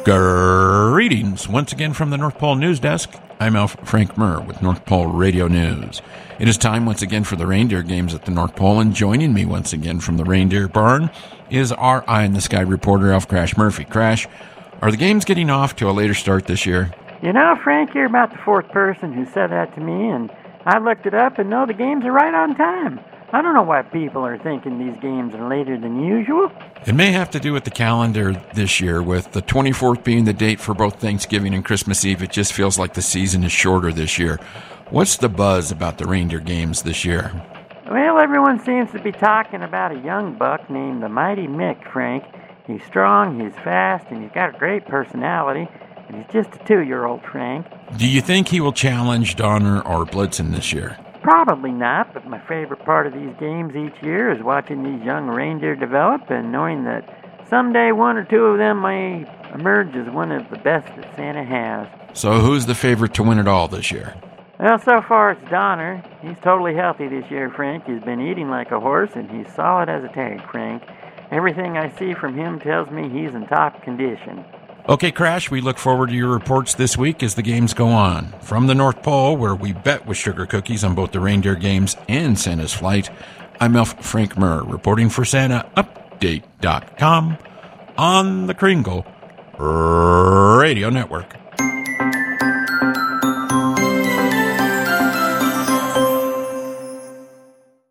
Greetings once again from the North Pole News Desk. I'm Alf Frank Murr with North Pole Radio News. It is time once again for the reindeer games at the North Pole, and joining me once again from the reindeer barn is our Eye in the Sky reporter, Alf Crash Murphy. Crash, are the games getting off to a later start this year? You know, Frank, you're about the fourth person who said that to me, and I looked it up and know the games are right on time. I don't know why people are thinking these games are later than usual. It may have to do with the calendar this year, with the 24th being the date for both Thanksgiving and Christmas Eve. It just feels like the season is shorter this year. What's the buzz about the reindeer games this year? Well, everyone seems to be talking about a young buck named the Mighty Mick, Frank. He's strong, he's fast, and he's got a great personality, and he's just a 2-year-old, Frank. Do you think he will challenge Donner or Blitzen this year? Probably not, but my favorite part of these games each year is watching these young reindeer develop and knowing that someday one or two of them may emerge as one of the best that Santa has. So who's the favorite to win it all this year? Well, so far it's Donner. He's totally healthy this year, Frank. He's been eating like a horse, and he's solid as a tag, Frank. Everything I see from him tells me he's in top condition. Okay, Crash, we look forward to your reports this week as the games go on. From the North Pole, where we bet with sugar cookies on both the reindeer games and Santa's flight, I'm Elf Frank Murr, reporting for SantaUpdate.com on the Kringle Radio Network.